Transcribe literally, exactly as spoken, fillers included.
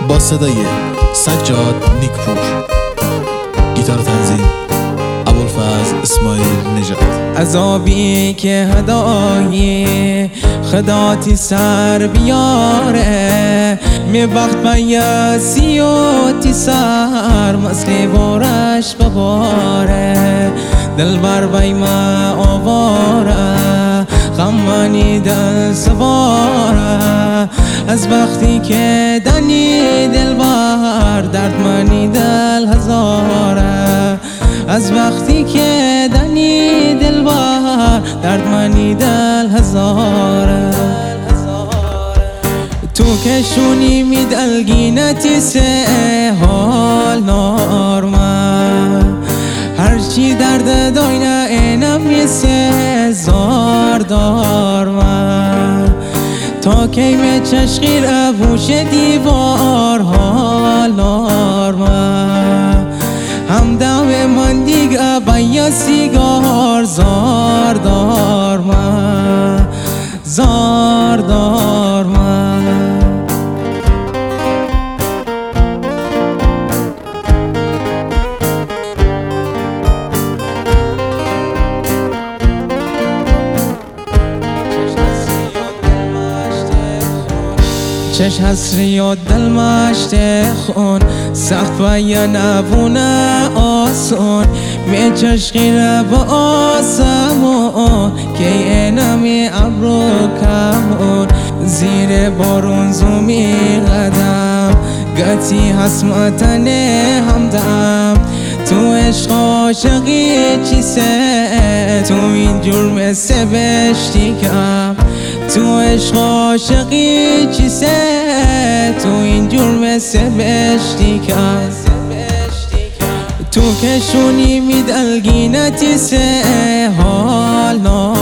با صدای سجاد نیکپور، گیتار تنظیم ابوالفضل اسماعیل نژاد. عذابی که هدایی خداتی سر بیاره، می بخت بیاسی و تی سر مسلی بارش بباره، دل بر بی ما آواره، غمانی دل سواره، از وقتی که دنی دل بر درد منی دل هزاره، از وقتی که دنی دل بر درد منی دل هزاره. تو که شونی می دلگینتی سه حال نارمه، هرچی درد داینه اینم میسه زار دارمه، تا کی می چشقیر ابوش دیوار حال نارمه، هم دم من دیگه بیا سیگار زار دارمه، زار دارمه. چش حسری و دل مشت خون، سخت و یا نبونه آسون، می چشقیره با آسمون که اینمی ابرو کمون، زیر بارون زومی قدم گتی حسمتن همدم، تو عشق عاشقی چیسه، تو این جرم سه بشتی کم، تو عشق عاشقی چیسه، تو این جرم سه بشتی کم، تو که شونی می دلگینتی سه حال